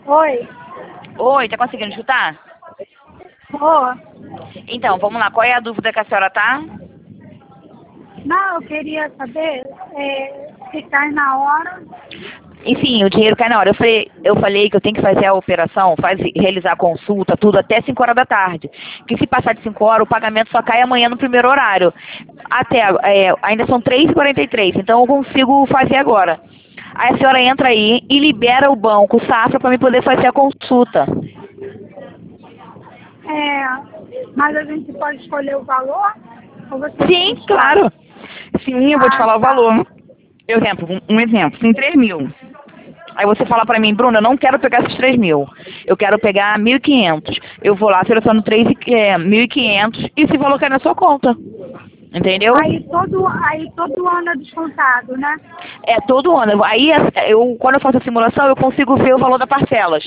Oi. Oi, tá conseguindo escutar? Ô. Então, vamos lá. Qual é a dúvida que a senhora tá? Não, eu queria saber se cai na hora. Enfim, o dinheiro cai na hora. Eu falei que eu tenho que fazer a operação, realizar a consulta, tudo até 5 horas da tarde. Que se passar de 5 horas, o pagamento só cai amanhã no primeiro horário. Ainda são 3h43, então eu consigo fazer agora. Aí a senhora entra aí e libera o banco Safra para me poder fazer a consulta. Mas a gente pode escolher o valor? Ou você Sim, escolhe? claro. Sim, eu vou te Ah, falar o tá. valor. Um exemplo, tem 3.000. Aí você fala pra mim, Bruna, eu não quero pegar esses 3.000. Eu quero pegar 1.500. Eu vou lá, seleciono 1.500 e esse valor cai na sua conta. Entendeu? Aí todo ano é descontado, né? É todo ano. Aí, quando eu faço a simulação, eu consigo ver o valor das parcelas.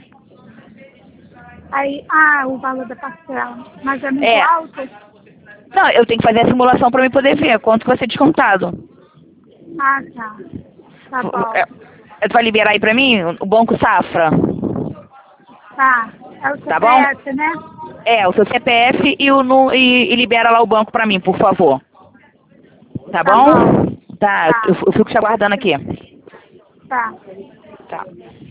Aí, o valor da parcela. Mas é muito É. alto? Não, eu tenho que fazer a simulação pra mim poder ver quanto vai ser descontado. Ah, tá. Tá bom. Vai liberar aí pra mim o Banco Safra? Tá. É o Tá bom? CPF, né? É, o seu CPF e libera lá o banco pra mim, por favor. Tá Tá bom? bom. Tá, Tá. eu fico te aguardando aqui. Tá. Tá.